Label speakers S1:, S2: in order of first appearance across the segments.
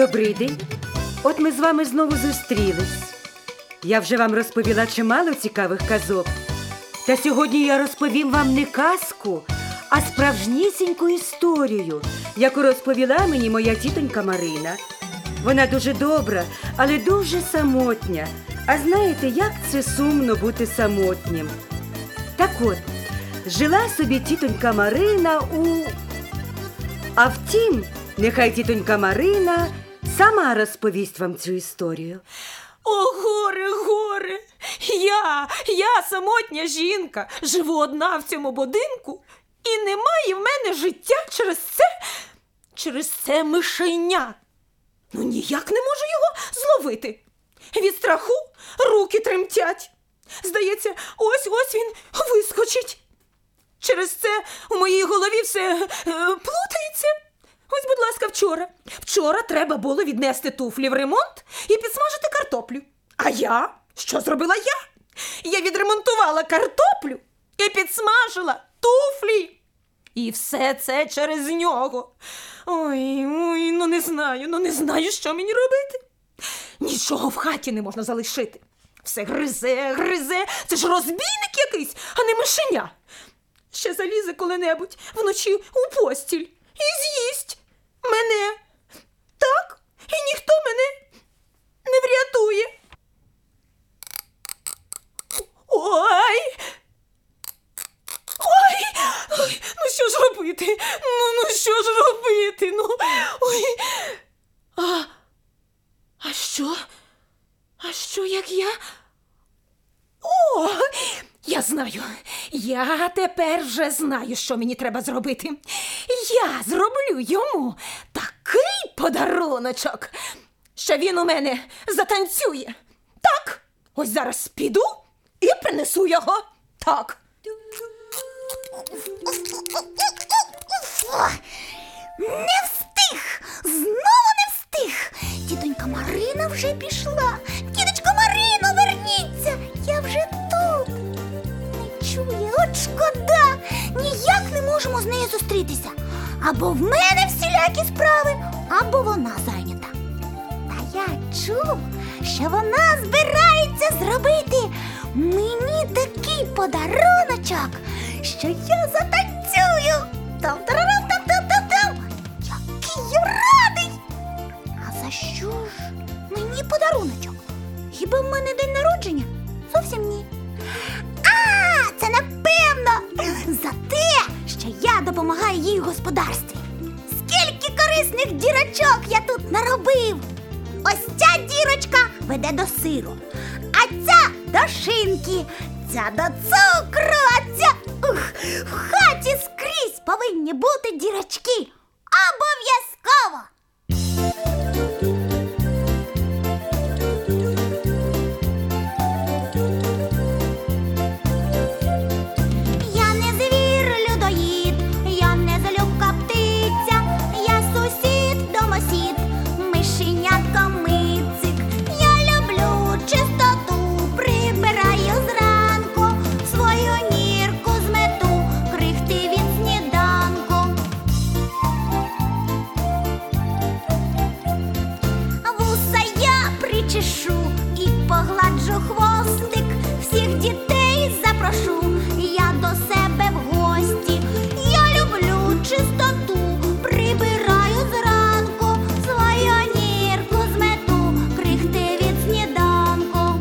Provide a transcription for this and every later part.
S1: Добрий день. От ми з вами знову зустрілись. Я вже вам розповіла чимало цікавих казок. Та сьогодні я розповім вам не казку, а справжнісіньку історію, яку розповіла мені моя тітонька Марина. Вона дуже добра, але дуже самотня. А знаєте, як це сумно бути самотнім? Так от, жила собі тітонька Марина А втім, нехай тітонька Марина сама розповість вам цю історію.
S2: О, горе! Я самотня жінка, живу одна в цьому будинку, і немає в мене життя через це мишеня. Ну, ніяк не можу його зловити. Від страху руки тремтять. Здається, ось він вискочить. Через це у моїй голові все плутається. Ось, будь ласка, Вчора треба було віднести туфлі в ремонт і підсмажити картоплю. А я? Що зробила я? Я відремонтувала картоплю і підсмажила туфлі. І все це через нього. Ой, ну не знаю, що мені робити. Нічого в хаті не можна залишити. Все гризе. Це ж розбійник якийсь, а не мишеня. Ще залізе коли-небудь вночі у постіль і з'їсть мене. Так? І ніхто мене не врятує. Ой, ну що ж робити? Ну що ж робити? Ой. А що, як я? О, я знаю. Я тепер вже знаю, що мені треба зробити. Я зроблю йому такий подаруночок, що він у мене затанцює. Так, ось зараз піду і принесу його. Так.
S3: Не встиг! Знову не встиг! Тітонька Марина вже пішла. Тіточко Марино, верніться! Я вже тут. Не чує, от шкода. Ніяк не можемо з нею зустрітися. Або в мене всілякі справи, або вона зайнята. Та я чув, що вона збирається зробити мені такий подаруночок, що я затанцюю. Там-тарарам-там-там-там-там. Який я радий! А за що ж мені подаруночок? Хіба в мене день народження? Зовсім ні. Це напевно за те, що я допомагаю їй у господарстві. Скільки корисних дірочок я тут наробив! Ось ця дірочка веде до сиру, а ця до шинки, ця до цукру, а ця... в хаті скрізь повинні бути дірочки. Обов'язково! Я не звір людоїд, я не залюбка птиця, я сусід домосід, мишенятко мицик. Я люблю чистоту, прибираю зранку, свою нірку змету, крихти від сніданку. Вуса я причешу і погладжу хвостик, всіх дітей запрошу я до себе в гості. Я люблю чистоту, прибираю зранку, свою нірку змету, крихти від сніданку.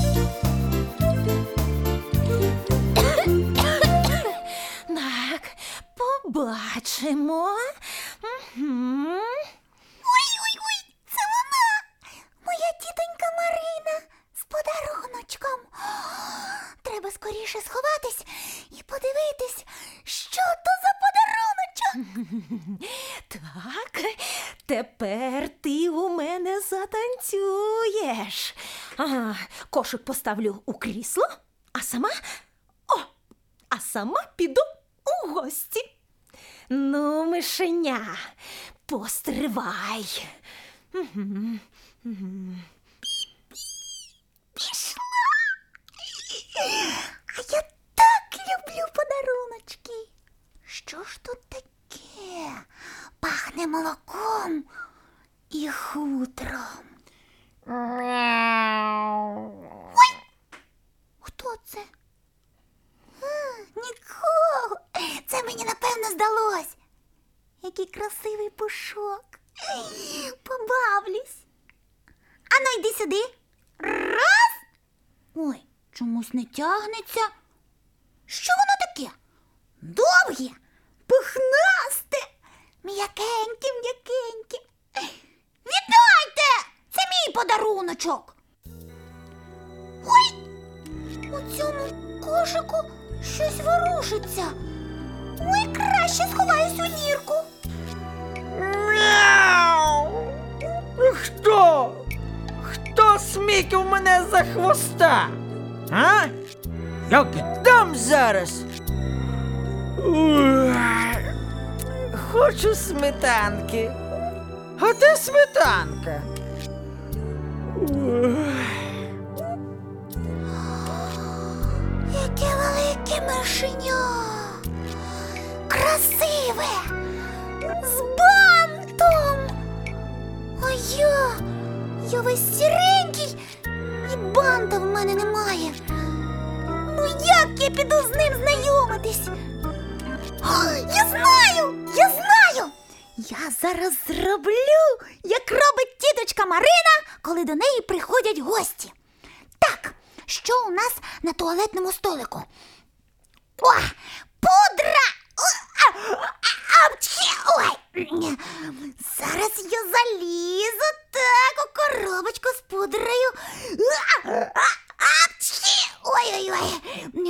S2: Так, побачимо.
S3: Ой, це вона! Моя тітонька Марина з подаруночком. Треба скоріше сховатись і подивитись, що то за подаруночок.
S2: Так, тепер ти у мене затанцюєш. Кошик поставлю у крісло, а сама піду у гості. Ну, мишеня, постривай.
S3: Пішла. А я так люблю подаруночки. Що ж тут таке? Пахне молоком і хутром. Хто це? Нікого. Це мені напевно здалось. Який красивий пушок. Побавлюсь. Ану, йди сюди. Раз. Ой, чомусь не тягнеться. Що воно таке? Довге, пухнасте, м'якеньке, м'якеньке. Віддайте! Це мій подаруночок. Ой! У цьому кошику щось ворушиться. Ой, краще сховаюсь у нірку.
S4: Мяу! Хто? Хто смикав мене за хвоста? А? Як дам зараз? Ух, хочу сметанки. А де сметанка? Ух.
S3: Яке велике мишеня. Красиве. З бантом. А я весь сіренький. І банта в мене немає. Ну як я піду з ним знайомитись? О, я знаю! Я зараз зроблю, як робить тіточка Марина, коли до неї приходять гості. Так, що у нас на туалетному столику? О, пудра! Ой! Зараз я залізу так у коробочку з пудрою. Ой-ой-ой!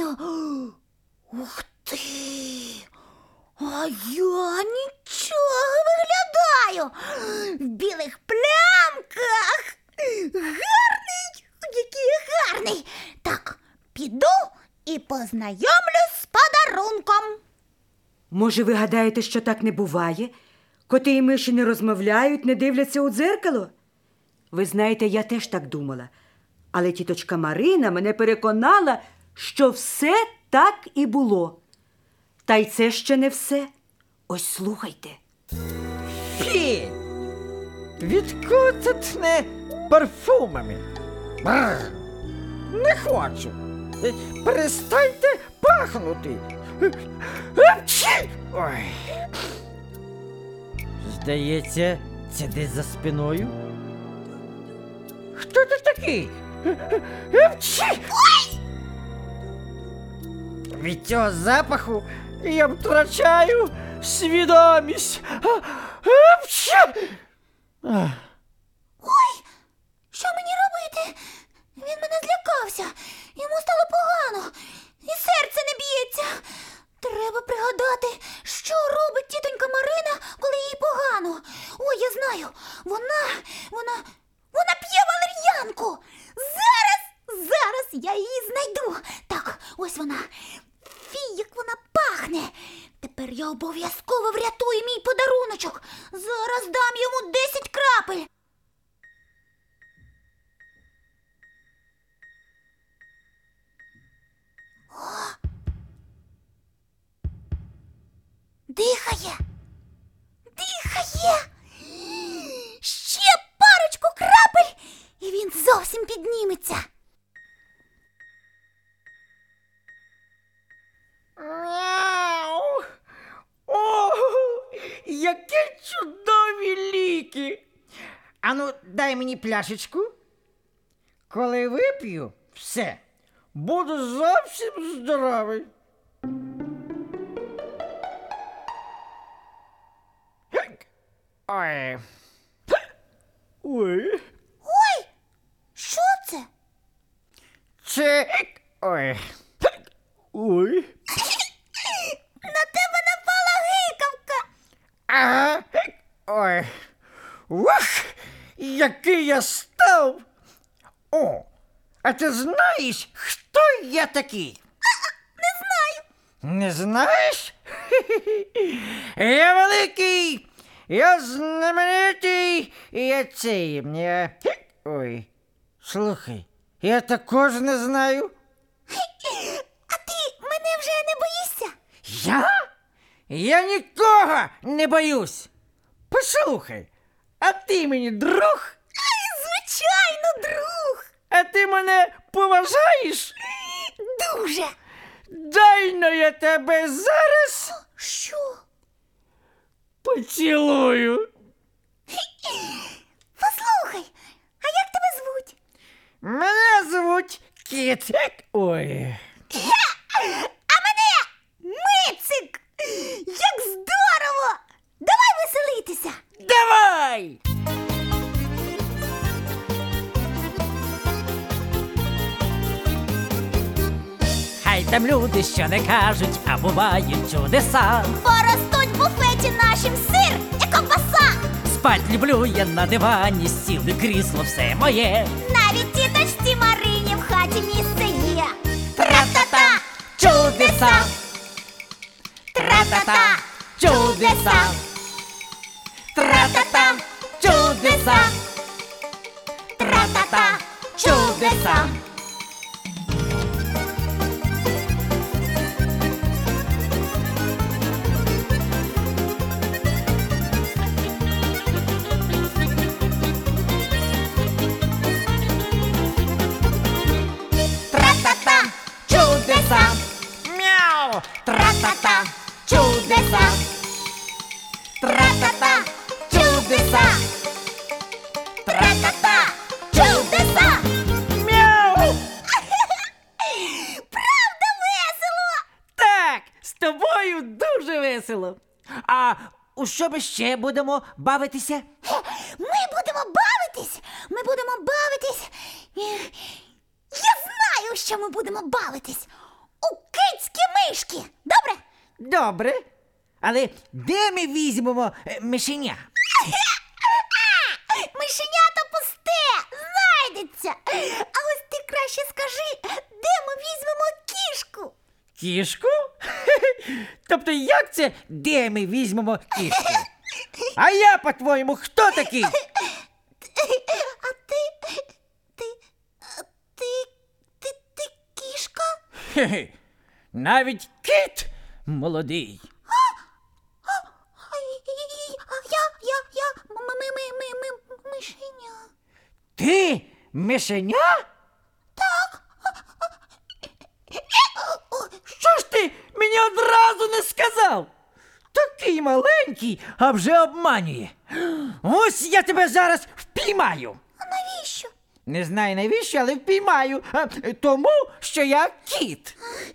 S3: Ух ти! А я нічого виглядаю! В білих плямках! Гарний! Який я гарний! Так, піду і познайомлюсь з подарунком.
S1: Може, ви гадаєте, що так не буває? Коти і миші не розмовляють, не дивляться у дзеркало? Ви знаєте, я теж так думала. Але тіточка Марина мене переконала, що все так і було. Та й це ще не все. Ось слухайте.
S4: Фі! Відколи тхне парфумами? Бррр. Не хочу. Перестаньте пахнути. Апчі! Ой. Здається, це десь за спиною. Хто ти такий? Апчі! Від цього запаху я втрачаю свідомість. Апчі!
S3: Ой, що мені робити? Він мене злякався. Йому стало погано. І серце не б'ється. Треба пригадати, що робить тітонька Марина, коли їй погано. Ой, я знаю. Вона п'є валер'янку. Зараз я її знайду. Так, ось вона. Фі, як вона пахне. Тепер я обов'язково врятую мій подаруночок. Зараз дам йому 10 крапель. Дихає. Ще парочку крапель, і він зовсім підніметься.
S4: Мяу! О, які чудові ліки! Ану, дай мені пляшечку. Коли вип'ю, все, буду зовсім здоровий. Ой. Ой.
S3: Ой, що це?
S4: Чик. Ой. Ой.
S3: На тебе напала гикавка.
S4: Ага. Ой. Ух, який я став. О, а ти знаєш, хто я такий?
S3: Не знаю.
S4: Не знаєш? Я великий, я знаменитий, і я цей. Ой, слухай, я також не знаю.
S3: А ти мене вже не боїшся?
S4: Я? Я нікого не боюсь. Послухай, А ти мені друг?
S3: Звичайно, друг.
S4: А ти мене поважаєш?
S3: Дуже.
S4: Дай-но я тебе зараз
S3: Що?
S4: поцілую.
S3: Послухай, а як тебе звуть?
S4: Мене звуть Кіцик. Ой.
S3: А мене Мицик. Як здорово! Давай веселитися.
S4: Давай! Хай там люди, що не кажуть, а бувають чудеса.
S3: Поростуть в буфеті нашим сир і ковбаса.
S4: Спать люблю я на дивані, стіл і крісло все моє.
S3: Навіть тіточці Марині в хаті місце є.
S4: Тра-та-та, чудеса! Тра-та-та, чудеса! Тра-та-та, чудеса! Тра-та-та, чудеса! Тра-та-та, чудеса! Мяу! Тра-та-та, чудеса! Тра-та-та, чудеса! Тра-та-та, чудеса! Мяу!
S3: Правда весело?
S4: Так, з тобою дуже весело. А у що ми ще будемо бавитися?
S3: Ми будемо бавитись. Ми будемо бавитись. Я знаю, що ми будемо бавитись. У кицькі мишки. Добре?
S4: Добре. Але де ми візьмемо мишеня?
S3: Мишенято пусте, знайдеться. А ось ти краще скажи, де ми візьмемо кішку?
S4: Кішку? Тобто як це, де ми візьмемо кішку? А я, по-твоєму, хто такий?
S3: А ти кішка?
S4: Хе-хе. Навіть кіт молодий.
S3: Мишеня.
S4: Ти мишеня? Що ж ти мені одразу не сказав? Такий маленький, а вже обманює. Ось я тебе зараз впіймаю.
S3: А навіщо?
S4: Не знаю навіщо, але впіймаю. Тому, що я кіт.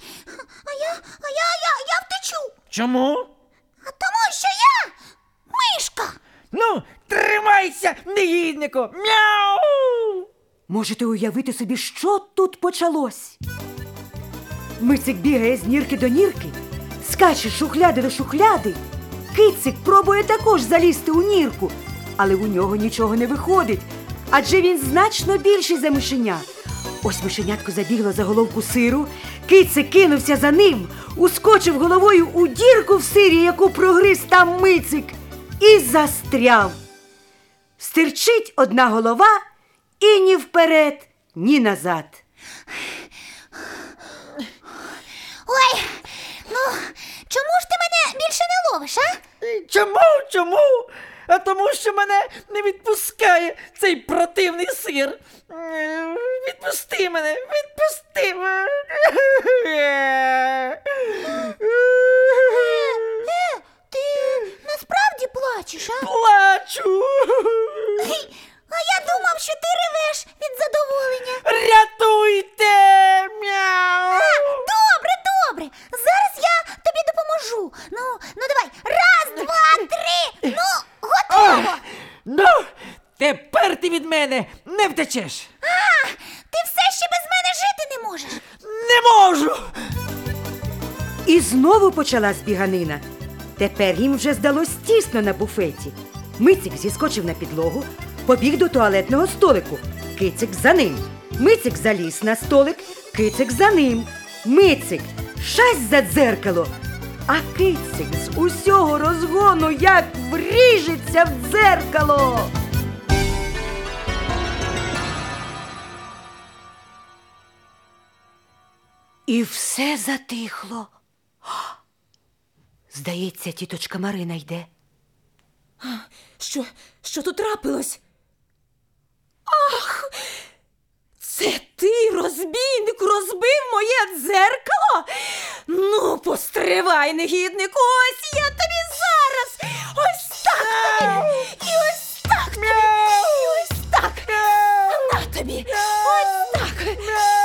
S3: Я втечу.
S4: Чому?
S3: А тому, що я мишка.
S4: Ну, тримайся, негіднику! Мяу!
S1: Можете уявити собі, що тут почалось? Мицик бігає з нірки до нірки, скаче з шухляди до шухляди. Кицик пробує також залізти у нірку, але у нього нічого не виходить, адже він значно більший за мишеня. Ось мишенятко забігло за головку сиру, кицик кинувся за ним, ускочив головою у дірку в сирі, яку прогриз там Мицик, і застряв. Стирчить одна голова і ні вперед, ні назад.
S3: Ой, ну, чому ж ти мене більше не ловиш, а?
S4: Чому? А тому, що мене не відпускає цей противний сир. Відпусти мене, відпусти мене.
S3: Ти насправді плачеш, а?
S4: Плачу.
S3: А я думав, що ти ревеш від задоволення.
S4: Рятуйте! Мяу!
S3: Добре. Зараз я тобі допоможу. Ну давай. Раз, два, три. Ну, готово.
S4: Ну, тепер ти від мене не втечеш.
S3: Ти все ще без мене жити не можеш.
S4: Не можу.
S1: І знову почалась біганина. Тепер їм вже здалось тісно на буфеті. Мицик зіскочив на підлогу, побіг до туалетного столику. Кицик за ним. Мицик заліз на столик, кицик за ним. Мицик шасть за дзеркало, а кицик з усього розгону як вріжеться в дзеркало. І все затихло. Здається, тіточка Марина йде.
S2: Що тут трапилось? Ах! Це ти, розбійник, розбив моє дзеркало? Ну, постривай, негіднику, ось я тобі зараз! Ось так тобі! І ось так тобі! І ось так! На тобі! Ось так!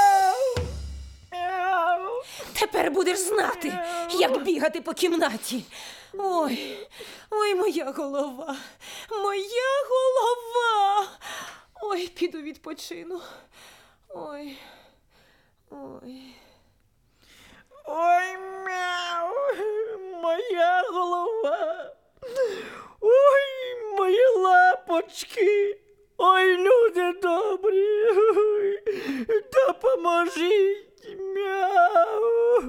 S2: Тепер будеш знати, як бігати по кімнаті. Ой, моя голова, моя голова. Ой, піду відпочину. Ой.
S4: Ой, мяу, моя голова. Ой, мої лапочки. Ой, люди добрі. Ой, допоможіть. Мяу.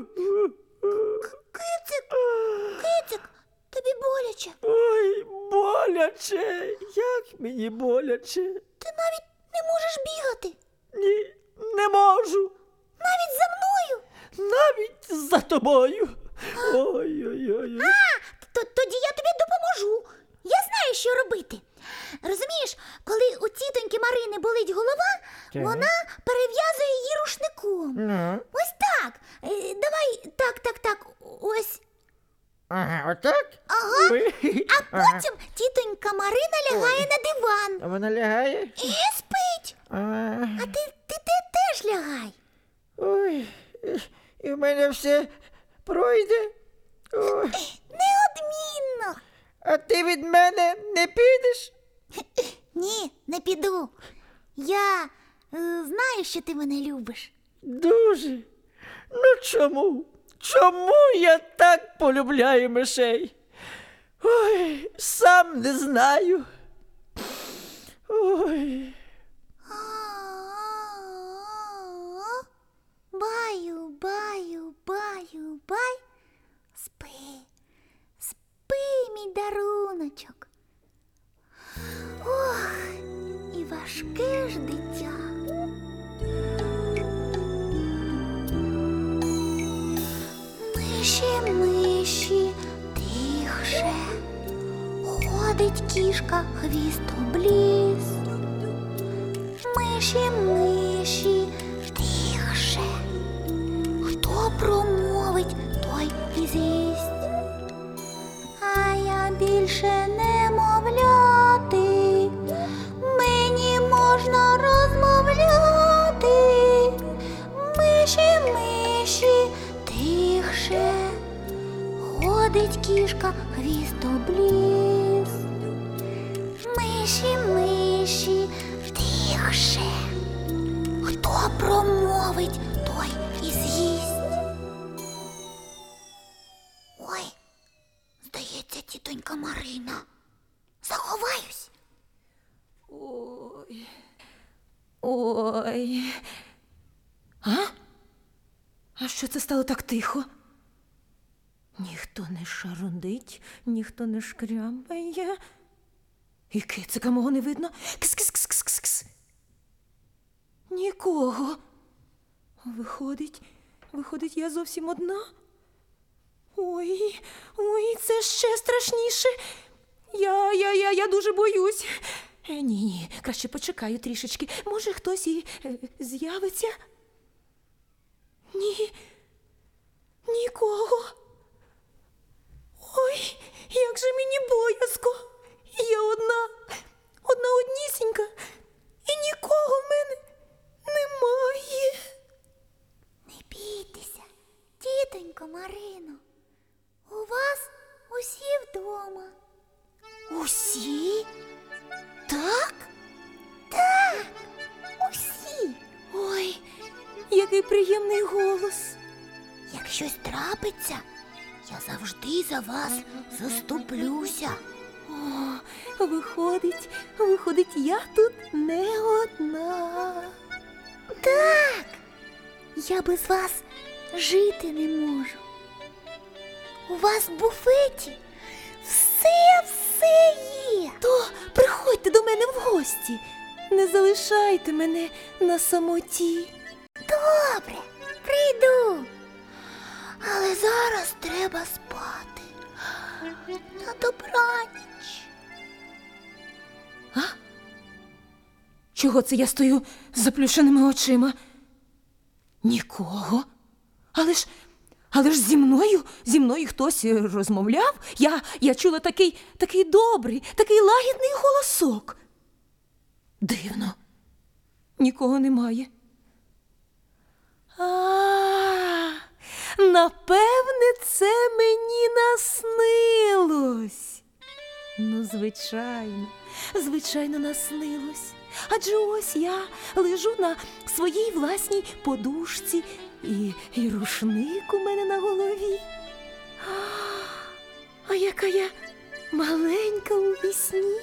S3: Кицик, тобі боляче.
S4: Ой, боляче. Як мені боляче.
S3: Ти навіть не можеш бігати.
S4: Ні, не можу.
S3: Навіть за мною.
S4: Навіть за тобою. Ой-ой-ой.
S3: Тоді я тобі допоможу. Я знаю, що робити. Розумієш, коли у тітоньки Марини болить голова,
S4: Так.
S3: вона перев'язує її рушником.
S4: Ну.
S3: Ось так. Давай, так. Ось.
S4: Ага, отак?
S3: Ага.
S4: Ой.
S3: А потім тітонька Марина лягає на диван
S4: Вона лягає?
S3: і спить.
S4: А,
S3: А ти теж лягай.
S4: ой, і в мене все пройде. Ой,
S3: Неодмінно.
S4: а ти від мене не підеш?
S3: Ні, не піду. Я знаю, що ти мене любиш.
S4: Дуже. Ну чому? Чому я так полюбляю мишей? Ой, сам не знаю. Ой.
S3: Баю, бай. Спи, мій даруночок. Ох, і важке ж дитя. Миші, тихше, ходить кішка, хвіст обліз. Миші, тихше, хто промовить, той і з'їсть. А я більше не мовляти, мені можна розмовляти. Миші, тихше, ходить кішка, хвіст обліз. Миші, тихше, хто промовить, той і з'їсть. Ой, здається, тітонька Марина. Заховаюсь.
S2: Ой. А що це стало так тихо? Ніхто не шарудить, ніхто не шкрябає. І кицика мого не видно. Кс-кс-кс-кс-кс. Нікого. Виходить, я зовсім одна. Ой, це ще страшніше. Я дуже боюсь. Ні, краще почекаю трішечки. Може, хтось і з'явиться? Ні, нікого. Ой, як же мені боязко. Я однісінька, і нікого в мене немає.
S3: Не бійтеся, тітонько Марино. У вас усі вдома.
S2: Усі?
S3: Так? Так, усі.
S2: Ой, який приємний голос.
S3: Як щось трапиться, я завжди за вас заступлюся.
S2: О, виходить, я тут не одна.
S3: Так, я без вас жити не можу. У вас в буфеті все є.
S2: То приходьте до мене в гості. Не залишайте мене на самоті.
S3: Добре, прийду. Але зараз треба спати. На добраніч.
S2: Чого це я стою з заплющеними очима? Нікого. Але ж зі мною хтось розмовляв. Я чула такий добрий, такий лагідний голосок. Дивно. Нікого немає. Напевне, це мені наснилось. Ну, звичайно, наснилось. Адже ось я лежу на своїй власній подушці, і рушник у мене на голові. А яка я маленька у вісні.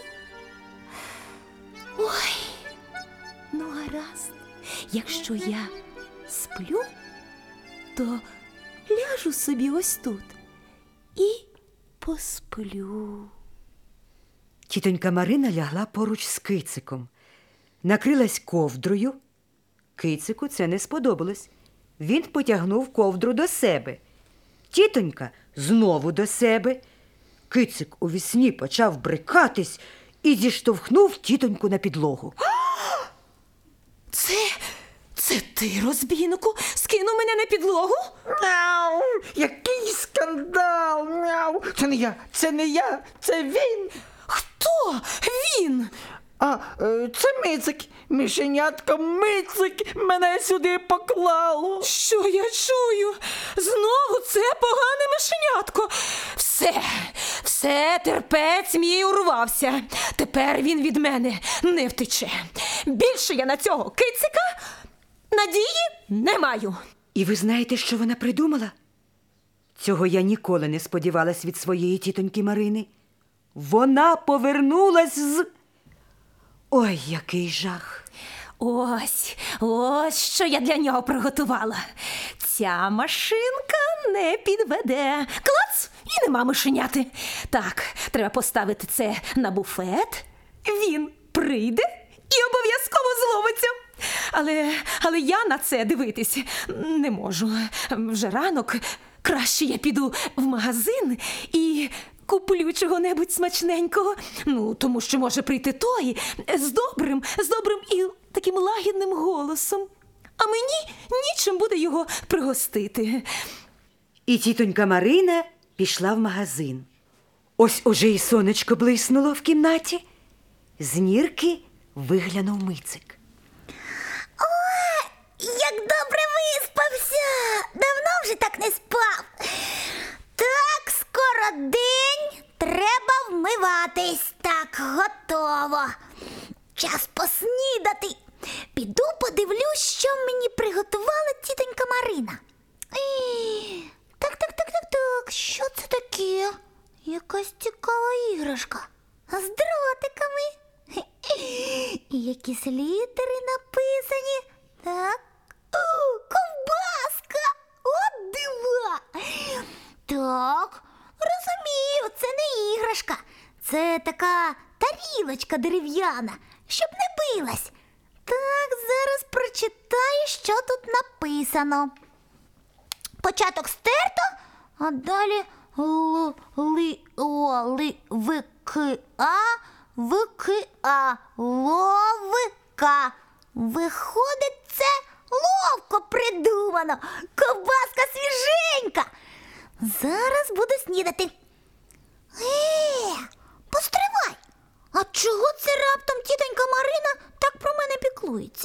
S2: Ой, ну гаразд, якщо я сплю, то ляжу собі ось тут і посплю.
S1: Тітонька Марина лягла поруч з Кициком. Накрилась ковдрою. Кицику це не сподобалось. Він потягнув ковдру до себе. Тітонька знову до себе. Кицик у вісні почав брикатись і зіштовхнув тітоньку на підлогу.
S2: Це ти, розбійнику, скинув мене на підлогу?
S4: Мяу! Який скандал! Мяу! Це не я, це він!
S2: Хто він?
S4: Це Мицик, мишенятко Мицик мене сюди поклало.
S2: Що я чую? Знову це погане мишенятко. Все, терпець мій урвався. Тепер він від мене не втече. Більше я на цього кицика надії не маю.
S1: І ви знаєте, що вона придумала? Цього я ніколи не сподівалась від своєї тітоньки Марини. Вона повернулась з... Ой, який жах!
S2: Ось, що я для нього приготувала. Ця машинка не підведе. Клац! І нема мишеняти. Так, треба поставити це на буфет. Він прийде і обов'язково зловиться. Але я на це дивитись не можу. Вже ранок. Краще я піду в магазин і куплю чого-небудь смачненького. Ну, тому що може прийти той з добрим і таким лагідним голосом. А мені нічим буде його пригостити.
S1: І тітонька Марина пішла в магазин. Ось уже і сонечко блиснуло в кімнаті. З нірки виглянув Мицик.
S3: Як добре виспався! Давно вже так не спав. Так, скоро день, треба вмиватись. Так, готово. Час поснідати. Піду подивлюсь, що мені приготувала тітонька Марина. Так. Що це таке? Якась цікава іграшка. З дротиками. І якісь літери написані. Так. Ковбаска! От дива! Так, розумію, це не іграшка. Це така тарілочка дерев'яна, щоб не билась. Так, зараз прочитаю, що тут написано. Початок стерто, а далі ловика. Виходить, це ловко придумано. Ковбаска свіженька. Зараз буду снідати. Постривай. А чого це раптом тітонька Марина так про мене піклується?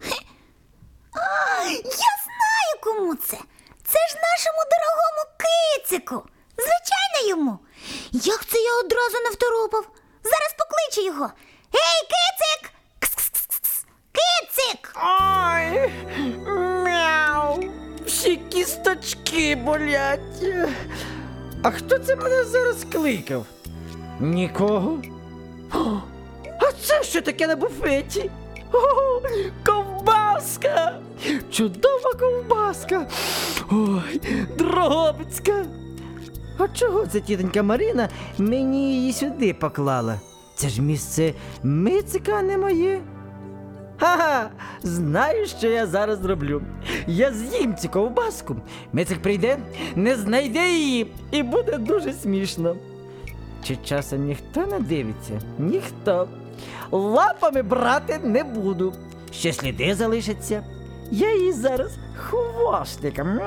S3: Я знаю, кому це. Це ж нашому дорогому кицику. Звичайно йому. Як це я одразу не второпав? Зараз покличу його. Ей, кицик! Кс-кс-кс-кс! Кицик!
S4: Ой, мяу, всі кісточки болять. А хто це мене зараз кликав? Нікого? А це що таке на буфеті? О, ковбаска! Чудова ковбаска! Ой, дрогобицька! А чого це тітонька Марина мені її сюди поклала? Це ж місце Мицика, а не моє. Ха-ха! Знаю, що я зараз зроблю. Я з'їм цю ковбаску. Мицик прийде, не знайде її, і буде дуже смішно. Чи часом ніхто не дивиться? Ніхто. Лапами брати не буду. Ще сліди залишаться. Я її зараз хвостиком.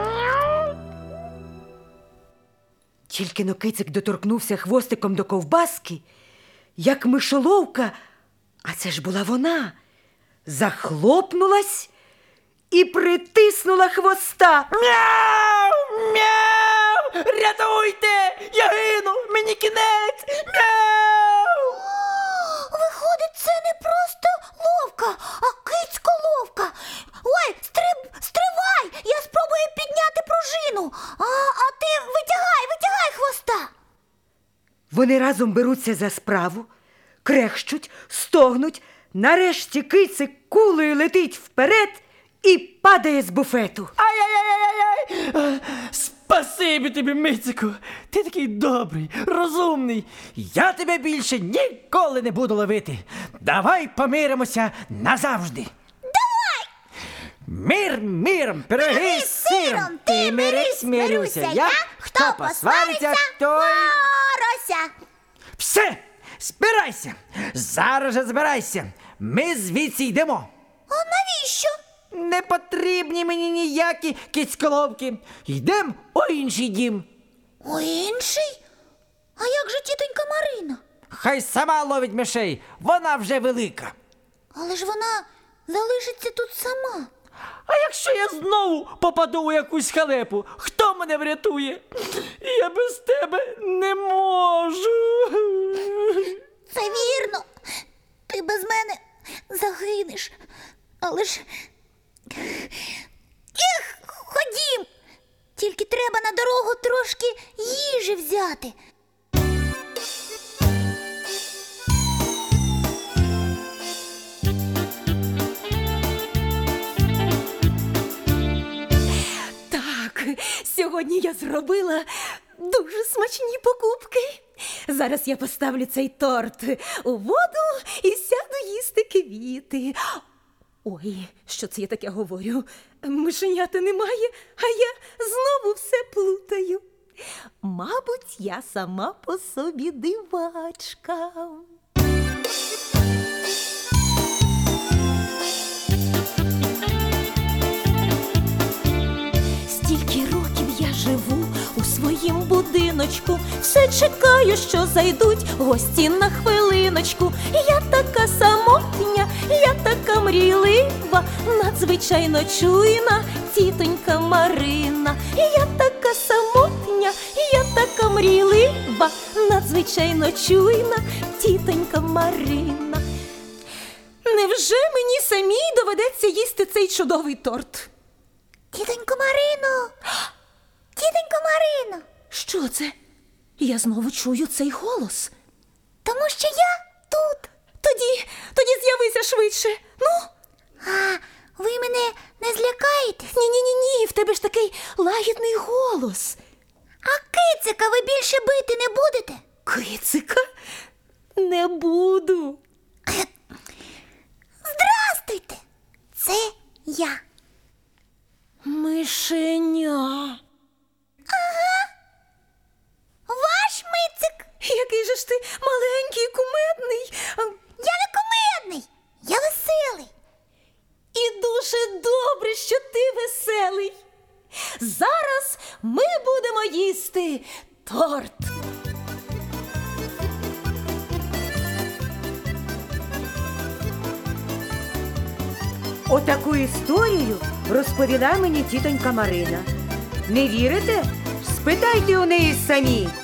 S1: Тільки но кицик доторкнувся хвостиком до ковбаски, як мишоловка, а це ж була вона, захлопнулась і притиснула хвоста.
S4: Мяу! Мяу! Рятуйте! Я гину! Мені кінець! Мяу!
S3: Виходить, це не просто ловка, а кицько-ловка. Ой, стривай! Я спробую підняти пружину. А ти витягай хвоста.
S1: Вони разом беруться за справу, крехщуть, стогнуть, нарешті кицик кулею летить вперед і падає з буфету.
S4: Ай-яй-яй-яй-яй! Спасибі тобі, Мицику! Ти такий добрий, розумний. Я тебе більше ніколи не буду ловити. Давай помиримося назавжди. Давай! Мир миром, пироги з сиром. Ти мирись, мирюся. Я, хто посвариться, той...
S3: Порося.
S4: Все, збирайся. Зараз же збирайся. Ми звідси йдемо.
S3: А навіщо?
S4: Не потрібні мені ніякі кицьколовки. Йдем у інший дім.
S3: У інший? А як же тітонька Марина?
S4: Хай сама ловить мишей, вона вже велика.
S3: Але ж вона залишиться тут сама.
S4: А якщо я знову попаду у якусь халепу, хто мене врятує? Я без тебе не можу.
S3: Це вірно. Ти без мене загинеш. Але ж... Ходім. Тільки треба на дорогу трошки їжі взяти.
S2: Так, сьогодні я зробила дуже смачні покупки. Зараз я поставлю цей торт у воду і сяду їсти квіти. Ой, що це я таке говорю? Мишенята немає, а я знову все плутаю. Мабуть, я сама по собі дивачка. Стільки років я живу у своїм будиночку, все чекаю, що зайдуть гості на хвилиночку. Я така самотня, я така мрійлива, надзвичайно чуйна тітонька Марина. Я така самотня, я така мрійлива, надзвичайно чуйна тітонька Марина. Невже мені самій доведеться їсти цей чудовий торт?
S3: Тітонько Марино! Тітонько Марино!
S2: Що це? Я знову чую цей голос.
S3: Тому що я тут.
S2: Тоді з'явися швидше. Ну?
S3: А ви мене не злякаєтесь?
S2: Ні, в тебе ж такий лагідний голос.
S3: А кицика ви більше бити не будете?
S2: Кицика? Не буду.
S3: Здрастуйте! Це я.
S2: Мишеня.
S3: Ваш Мицик.
S2: Який же ж ти маленький, кумедний.
S3: Я не кумедний, я веселий.
S2: І дуже добре, що ти веселий. Зараз ми будемо їсти торт.
S1: Отаку історію розповіла мені тітонька Марина. Не вірите? Спитайте у неї самі.